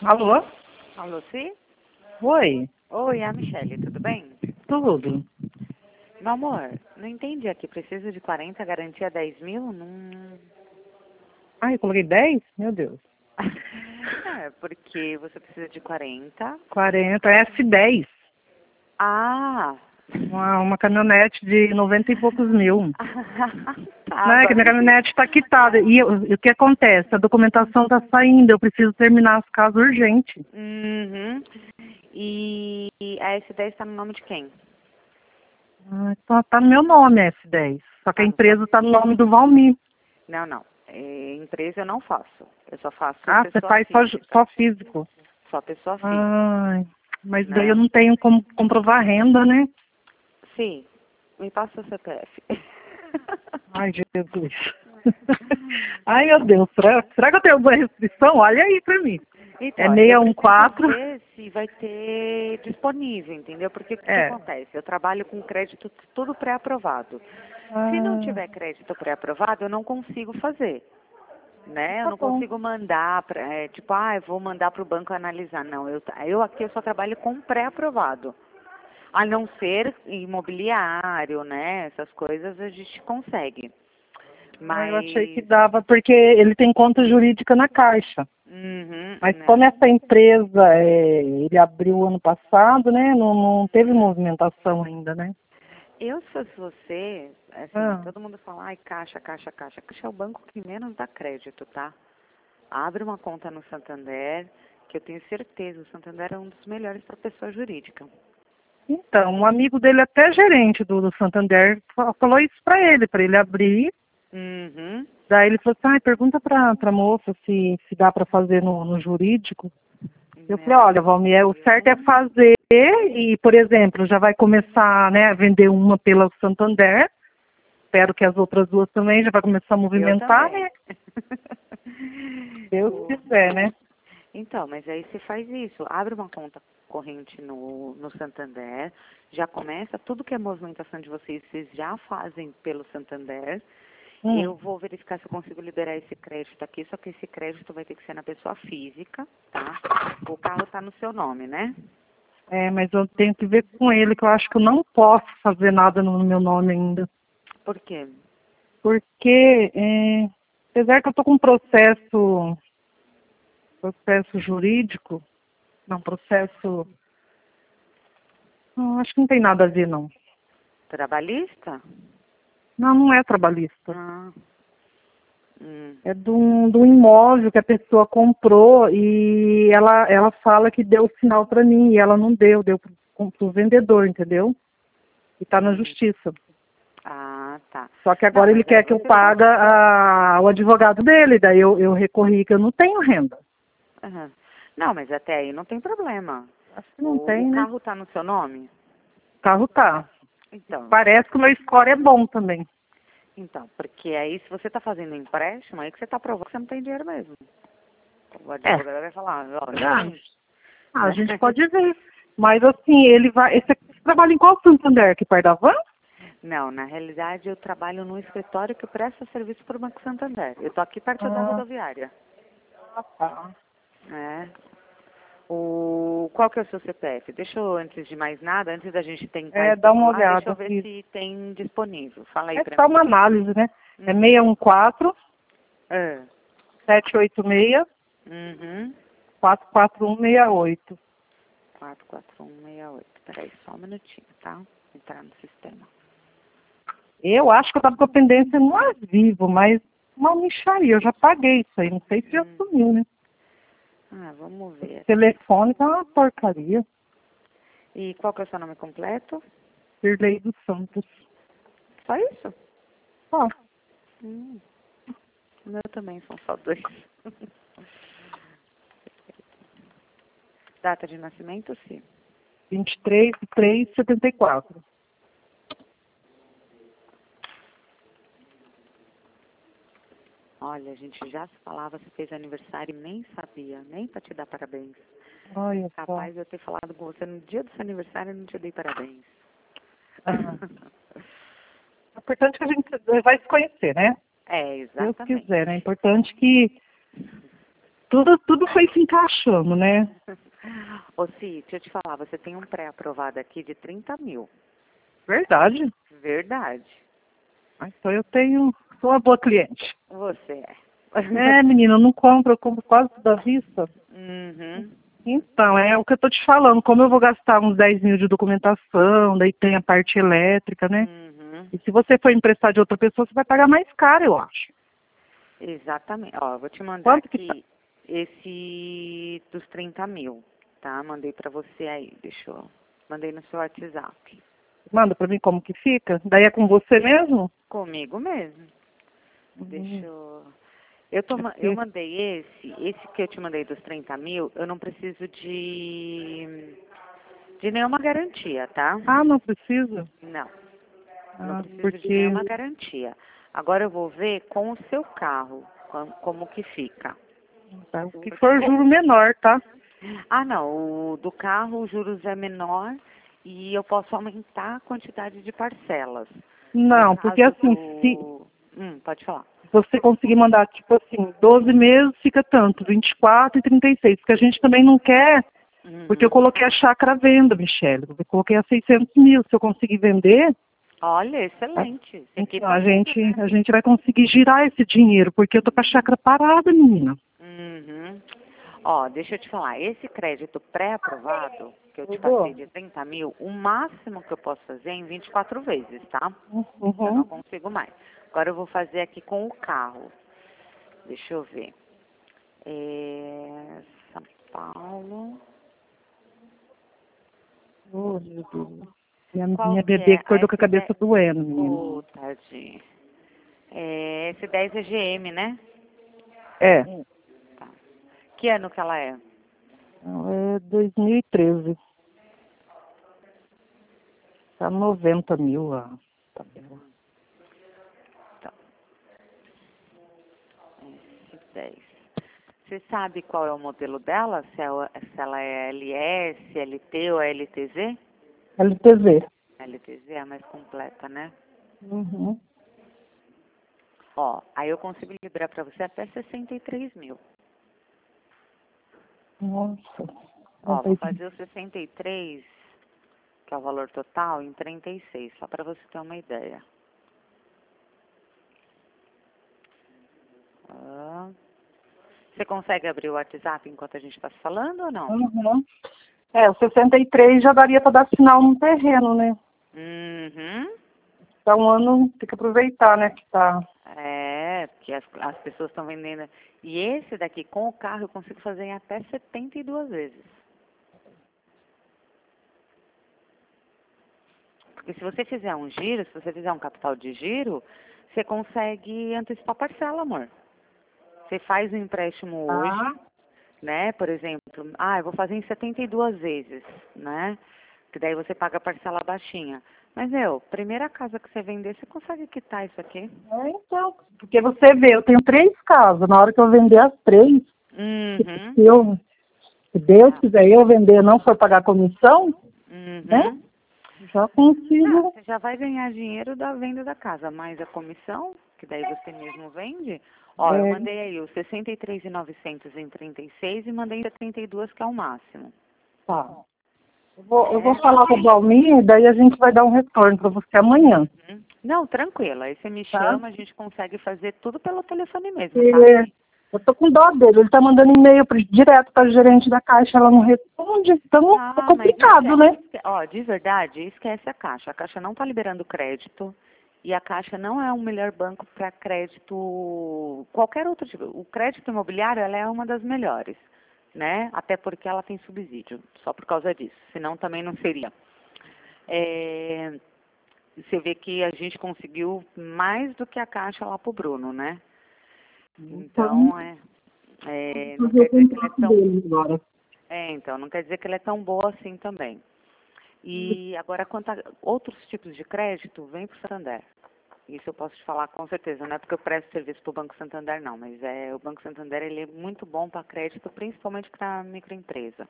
Alô? Alô, sim? Oi, Oi, é a Michelle, tudo bem? tudo. Meu amor, não entendi aqui. Preciso de 40, garantia 10 mil? Não... Ai, eu coloquei 10. Meu Deus. É, porque você precisa de 40. 40, S10. Ah! Uma caminhonete de 90 e poucos mil. Tá, Não é que agora minha eu entendi. caminhonete está quitada. E o que acontece? A documentação está saindo. Eu preciso terminar as casas urgente. Uhum. E a S10 tá no nome de quem? Tá no meu nome, S10. Só que a Tá no seu... empresa está no nome do Valmir. Não, não. Empresa eu não faço. Eu só faço Ah, você pessoa faz física. só físico. Só pessoa física, Ai, mas daí eu né? não tenho como comprovar a renda, né? Sim. Me passa o CPF. Ai, Jesus. Ai, meu Deus. Será que eu tenho alguma restrição? Olha aí pra mim. É Então, eu preciso 614. ver se vai ter disponível, entendeu? Porque o que É. acontece? Eu trabalho com crédito tudo pré-aprovado. Se não Ah, tiver crédito pré-aprovado, eu não consigo fazer, né? Eu tá não bom. consigo mandar, tipo, eu vou mandar para o banco analisar. Não, eu aqui eu só trabalho com pré-aprovado. A não ser imobiliário, né? Essas coisas a gente consegue. Ah, eu achei que Mas, dava, porque ele tem conta jurídica na Caixa. Mas como né? essa empresa ele abriu ano passado, né? Não teve movimentação ainda, né? Eu, se fosse você, assim, Ah, todo mundo fala, ai, caixa, caixa, caixa. Caixa é o banco que menos dá crédito, tá? Abre uma conta no Santander, que eu tenho certeza, o Santander é um dos melhores para pessoa jurídica. então, um amigo dele, até gerente do Santander, falou isso para ele abrir. Uhum. Daí ele falou assim, pergunta pra moça se dá para fazer no jurídico. Eu falei, Não, olha, Valmir, o certo é fazer e, por exemplo, já vai começar, né, a vender uma pela Santander. Espero que as outras duas também já vai começar a eu movimentar, também. né? Deus O- quiser, né? Então, mas aí você faz isso, abre uma conta corrente no Santander, já começa, tudo que é movimentação de vocês já fazem pelo Santander. Hum. Eu vou verificar se eu consigo liberar esse crédito aqui, só que esse crédito vai ter que ser na pessoa física, tá? O carro está no seu nome, né? É, mas eu tenho que ver com ele, que eu acho que eu não posso fazer nada no meu nome ainda. Por quê? Porque, apesar que eu estou com um processo jurídico, não, processo, não, acho que não tem nada a ver, não. Trabalhista? Não, não é trabalhista. Ah, hum, É de um imóvel que a pessoa comprou e ela fala que deu o sinal para mim e ela não deu pro vendedor, entendeu? E está na hum. justiça. Ah, tá. Só que Não, agora ele mas aí quer que eu você pague pode. o advogado dele, daí eu recorri que eu não tenho renda. Aham. Não, mas até aí não tem problema. Acho que não O tem, né? carro está no seu nome? O carro tá. Então, Parece que o meu score é bom também. porque aí se você está fazendo empréstimo, aí que você está provando que você não tem dinheiro mesmo. O É, advogado vai falar, ó, verdade. realmente, Ah, a né? gente pode ver. Mas assim, ele vai. Esse trabalha em qual Santander? Que perto da van? Não, na realidade eu trabalho num escritório que presta serviço para o Banco Santander. Eu tô aqui perto da Ah, rodoviária. tá. É. Qual que é o seu CPF? Deixa eu, antes de mais nada, antes da gente tentar Dá uma especular, deixa eu olhada. ver Isso. se tem disponível. Fala aí É pra só mim. uma análise, né? É Uhum. 614 É. 786 Uhum. 44168. 44168. Peraí, só um minutinho, tá? Entrar no sistema. Eu acho que eu estava com a pendência no ar vivo, mas uma mixaria. Eu já paguei isso aí. Não sei se já Hum. sumiu, né? Vamos ver aqui. Telefone tá uma porcaria. E qual que é o seu nome completo? Sirlei dos Santos. Só isso? Ó, Hum. O meu também, são só dois. Data de nascimento, sim. 23/3/74. Olha, a gente já se falava, você fez aniversário e nem sabia, nem para te dar parabéns. Olha só. Capaz de eu ter falado com você no dia do seu aniversário e não te dei parabéns. Ah, é importante que a gente vai se conhecer, né? É, Deus exatamente. quiser, né? É importante que tudo foi se encaixando, né? Ô, Si, deixa eu te falar, você tem um pré-aprovado aqui de 30 mil. Verdade. Verdade. Então eu sou uma boa cliente. Você é. É, menina, eu não compro, eu compro quase tudo à vista. Uhum. Então, é o que eu tô te falando, como eu vou gastar uns 10 mil de documentação, daí tem a parte elétrica, né? Uhum. E se você for emprestar de outra pessoa, você vai pagar mais caro, eu acho. Exatamente. Ó, eu vou te mandar Quanto que tá? aqui esse dos 30 mil, tá? Mandei pra você aí, mandei no seu WhatsApp. Manda pra mim como que fica? Daí é com você mesmo? Comigo mesmo. Uhum. Eu mandei esse que eu te mandei dos 30 mil, eu não preciso de nenhuma garantia, tá? Ah, não precisa? Não, não Ah, preciso de porque nenhuma garantia. Agora eu vou ver com o seu carro, como que fica. tá, o que for juro menor, tá? Ah, não, o do carro os juros é menor e eu posso aumentar a quantidade de parcelas. No Não, porque caso assim, se do... pode falar. você conseguir mandar, tipo assim, 12 meses fica tanto, 24 e 36, porque a gente também não quer, porque eu Uhum. coloquei a chácara à venda, Michele, eu coloquei a 600 mil, se eu conseguir vender, Olha, excelente. Isso aqui então tá tudo, né? a gente vai conseguir girar esse dinheiro, porque eu tô com a chácara parada, menina. Uhum. Ó, deixa eu te falar, esse crédito pré-aprovado, que eu te passei Mudou? de 30 mil, o máximo que eu posso fazer é em 24 vezes, tá? Eu não Uhum. consigo mais. Agora eu vou fazer aqui com o carro. Deixa eu ver. São Paulo. Oh, meu Deus. Qual Minha que bebê é? que A acordou com a S10? cabeça doendo, menina. Ô, tadinho. S10 é GM, né? É, Tá. Que ano que ela é? é 2013. Tá 90 mil a tabela. Tá. S10. Você sabe qual é o modelo dela? Se ela é LS, LT ou LTZ? LTV. LTZ é a mais completa, né? Uhum. Ó, aí eu consigo liberar para você até 63 mil. Nossa. Ó, vou fazer o 63, que é o valor total, em 36, só para você ter uma ideia. Ah. Você consegue abrir o WhatsApp enquanto a gente está falando ou não? Uhum. É, o 63 já daria para dar sinal no terreno, né? Uhum. Então, um ano tem que aproveitar, né? Que tá. É, porque as pessoas estão vendendo. E esse daqui, com o carro, eu consigo fazer em até 72 vezes. Porque se você fizer um giro, se você fizer um capital de giro, você consegue antecipar parcela, amor. Você faz um empréstimo hoje, Ah, né? Por exemplo, eu vou fazer em 72 vezes, né? Que daí você paga a parcela baixinha. Mas, primeira casa que você vender, você consegue quitar isso aqui. então. Porque você vê, eu tenho 3 casas. Na hora que eu vender as 3, Uhum. se Deus quiser eu vender e não for pagar comissão, né? Uhum. Já Não, consigo. você já vai ganhar dinheiro da venda da casa, mais a comissão, que daí você mesmo vende. Ó, eu É, mandei aí os 63.900 em 36 e mandei em 72, que é o máximo. tá. Eu vou É. falar com o Valmir e daí a gente vai dar um retorno para você amanhã, Uhum. Não, tranquilo. Aí você me tá? chama, a gente consegue fazer tudo pelo telefone mesmo, tá? E eu tô com dó dele, ele tá mandando e-mail direto para a gerente da caixa, ela não responde, então é Ah, mas complicado, né? ó, de verdade, esquece a Caixa. A Caixa não está liberando crédito e a Caixa não é o melhor banco para crédito, qualquer outro tipo. O crédito imobiliário, ela é uma das melhores, né? Até porque ela tem subsídio, só por causa disso. Senão também não seria. É, você vê que a gente conseguiu mais do que a Caixa lá pro Bruno, né? Então, Então, vou não fazer o quer dizer que ele é contrato tão dele agora. então, não quer dizer que ele é tão boa assim também. E agora, quanto a outros tipos de crédito, vem para o Santander. Isso eu posso te falar com certeza. Não é porque eu presto serviço para o Banco Santander, não. Mas o Banco Santander ele é muito bom para crédito, principalmente para microempresa.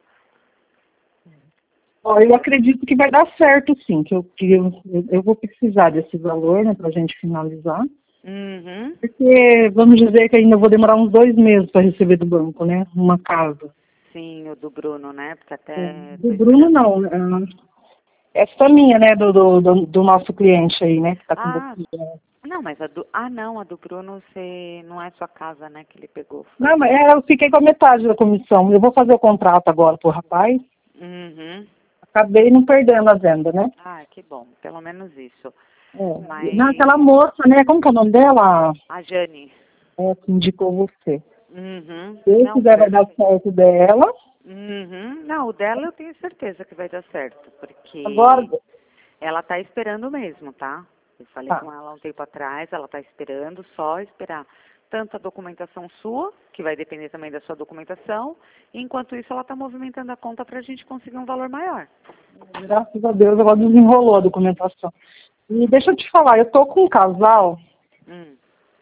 Ó, eu acredito que vai dar certo, sim, que eu vou precisar desse valor, né, pra gente finalizar. Uhum. Porque, vamos dizer que ainda vou demorar uns 2 meses para receber do banco, né? Uma casa. Sim, o do Bruno, né? Porque É, até tô do Bruno, esperando. não. Essa minha, né? Do nosso cliente aí, né? Que tá com Ah, você. não, mas a do. Ah, não, a do Bruno você não é sua casa, né? Que ele pegou. Não, mas eu fiquei com a metade da comissão. Eu vou fazer o contrato agora pro rapaz. Uhum. Acabei não perdendo a venda, né? Ah, que bom. Pelo menos isso. É. Não, Mas aquela moça, né? Como que é o nome dela? a Jane. É, que indicou você. Uhum. Se ele Não, quiser, vai dar perfeito. certo dela. Uhum. Não, o dela eu tenho certeza que vai dar certo, Agora, porque ela tá esperando mesmo, tá? Eu falei tá. com ela um tempo atrás, ela tá esperando, só esperar tanto a documentação sua, que vai depender também da sua documentação, e enquanto isso ela tá movimentando a conta pra gente conseguir um valor maior. Graças a Deus, agora desenrolou a documentação. E deixa eu te falar, eu tô com um casal, Hum,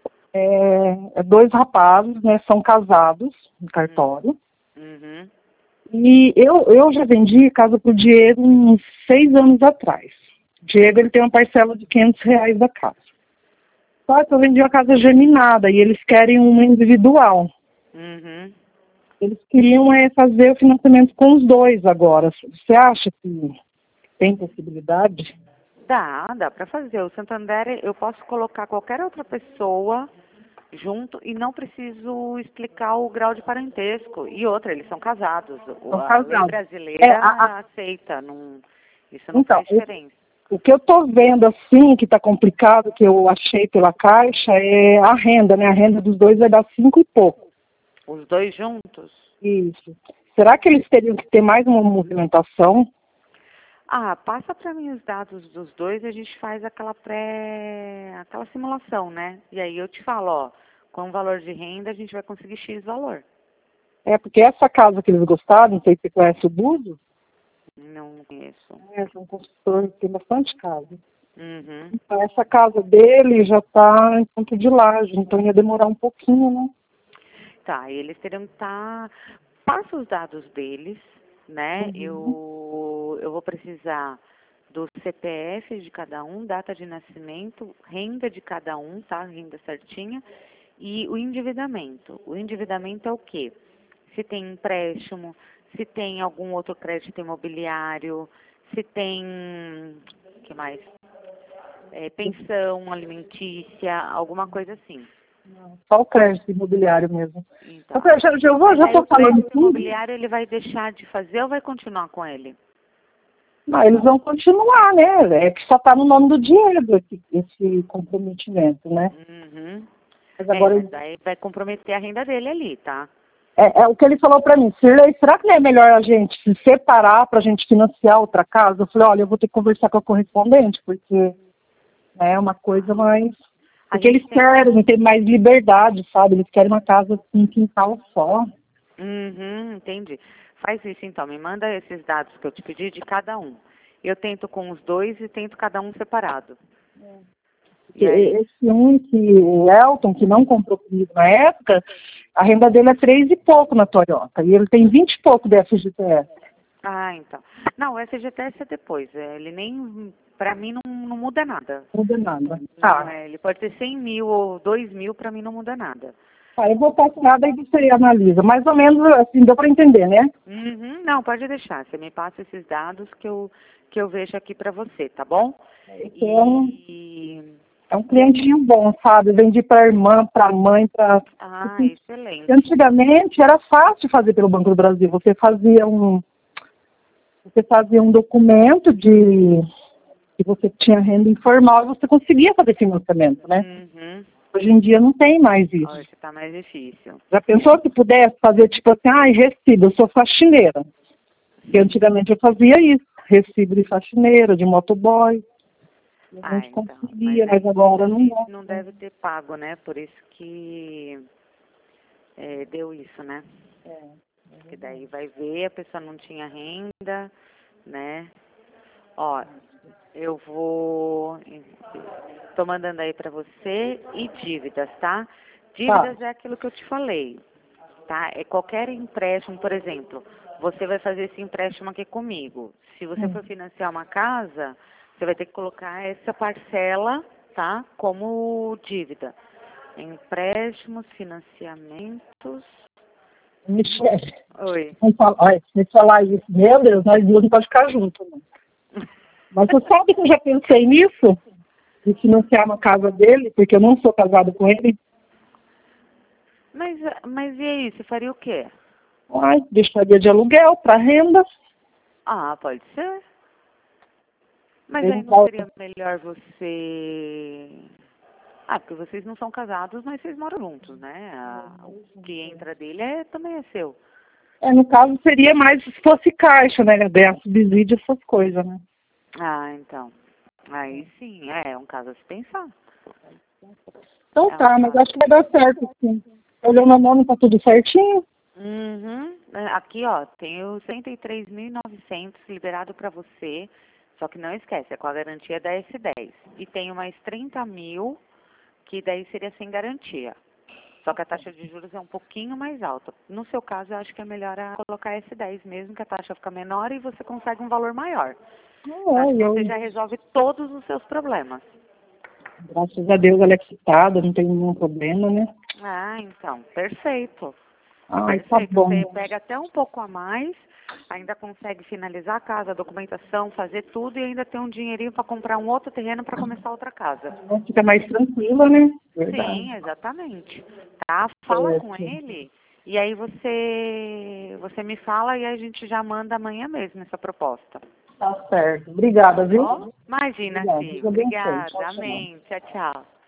2 rapazes, né? São casados no hum, cartório. uhum, E eu já vendi casa pro Diego uns 6 anos atrás. O Diego, ele tem uma parcela de R$ 500 da casa. Só que eu vendi a casa geminada e eles querem uma individual. uhum. Eles queriam fazer o financiamento com os dois agora. Você acha que tem possibilidade? Dá pra fazer. O Santander, eu posso colocar qualquer outra pessoa junto e não preciso explicar o grau de parentesco. E outra, eles são casados. São A lei casados. É, brasileira aceita, não, isso não então, faz diferença. o que eu estou vendo assim, que está complicado, que eu achei pela Caixa, é a renda, né? A renda dos dois vai dar 5 e pouco. Os dois juntos? Isso. Será que eles teriam que ter mais uma movimentação? Ah, passa para mim os dados dos dois e a gente faz aquela simulação, né? E aí eu te falo, ó, com o valor de renda a gente vai conseguir X valor. É, porque essa casa que eles gostaram, não sei se você conhece o Buzo, Não conheço. é um construtor que tem bastante casa. Uhum. Então, essa casa dele já está em ponto de laje, então ia demorar um pouquinho, né? Tá, eles teriam que estar. Passa os dados deles, né? Uhum. Eu vou precisar do CPF de cada um, data de nascimento, renda de cada um, tá? Renda certinha. E o endividamento. O endividamento é o quê? Se tem empréstimo, se tem algum outro crédito imobiliário, se tem, o que mais? Pensão alimentícia, alguma coisa assim. Só o crédito imobiliário mesmo. Então, Eu já mas aí estou o falando crédito tudo. imobiliário ele vai deixar de fazer ou vai continuar com ele? Não, eles vão continuar, né? É que só está no nome do Diego esse comprometimento, né? Uhum. Mas agora Mas daí vai comprometer a renda dele ali, tá? é o que ele falou para mim. Sirlei, será que não é melhor a gente se separar para a gente financiar outra casa? Eu falei, olha, eu vou ter que conversar com a correspondente, porque é uma coisa mais... A Porque eles gente tem. querem ter mais liberdade, sabe? Eles querem uma casa com um quintal só. Uhum, entendi. Faz isso então, me manda esses dados que eu te pedi de cada um. Eu tento com os dois e tento cada um separado. Porque E aí? esse o Elton, que não comprou comigo na época, a renda dele é 3 e pouco na Toyota. E ele tem 20 e pouco de FGTS. Ah, então. Não, o FGTS é depois. Ele nem. Pra mim não muda nada. Não muda nada. Não é, ele pode ter 100 mil ou 2 mil, pra mim não muda nada. Eu vou passar, daí você analisa. Mais ou menos assim, deu para entender, né? Uhum, não, pode deixar. Você me passa esses dados que eu vejo aqui pra você, tá bom? Esse E, é um e aí? clientinho bom, sabe? Vendi para a irmã, para a mãe, para... Ah, Porque excelente. antigamente era fácil fazer pelo Banco do Brasil. Você fazia um documento de que você tinha renda informal e você conseguia fazer financiamento, né? Uhum. Hoje em dia não tem mais isso. Hoje tá mais difícil. Já pensou se pudesse fazer tipo assim, recibo, eu sou faxineira. Porque antigamente eu fazia isso, recibo de faxineira, de motoboy. E a Ah, gente então. Mas conseguia, mas aí muita agora não dá. gente não deve ter pago, né? Por isso que deu isso, né? Que daí vai ver, a pessoa não tinha renda, né? Ó, eu tô mandando aí pra você e dívidas, tá? Tá. Dívidas é aquilo que eu te falei, tá? É qualquer empréstimo, por exemplo, você vai fazer esse empréstimo aqui comigo. Se você for financiar uma casa, você vai ter que colocar essa parcela, tá? Como dívida. Empréstimos, financiamentos. Michele, Oi. olha, se falar isso, meu Deus, nós duas não podemos ficar juntos. Né? Mas você sabe que eu já pensei nisso? De financiar uma casa dele, porque eu não sou casada com ele. Mas e aí, você faria o quê? Ai, deixaria de aluguel para renda. Ah, pode ser. Mas Ele aí não volta. seria melhor você... Ah, porque vocês não são casados, mas vocês moram juntos, né? O que entra dele também é seu. No caso, seria mais se fosse caixa, né? Ganhar subsídio, essas coisas, né? Ah, então. Aí sim, é um caso a se pensar. Então É um tá, mas caso. acho que vai dar certo, sim. Olhando a nome, tá tudo certinho. Uhum. Aqui, ó, tenho 103.900 liberado para você, só que não esquece, é com a garantia da S10. E tenho mais 30 mil, que daí seria sem garantia. Só que a taxa de juros é um pouquinho mais alta. No seu caso, eu acho que é melhor colocar S10 mesmo, que a taxa fica menor e você consegue um valor maior. Acho que você já resolve todos os seus problemas. Graças a Deus ela é quitada, não tem nenhum problema, né? Ah, então, perfeito. Ai, tá Perfeito. bom. Você pega até um pouco a mais, ainda consegue finalizar a casa, a documentação, fazer tudo e ainda tem um dinheirinho para comprar um outro terreno para começar outra casa. Fica mais tranquila, né? Verdade. Sim, exatamente. Tá? Fala com Certo. ele e aí você me fala e a gente já manda amanhã mesmo essa proposta. Tá certo. Obrigada, Tá viu? bom? Imagina, Obrigada. Deus sim. abençoe. Tchau, Obrigada. tchau. Amém. Tchau, tchau.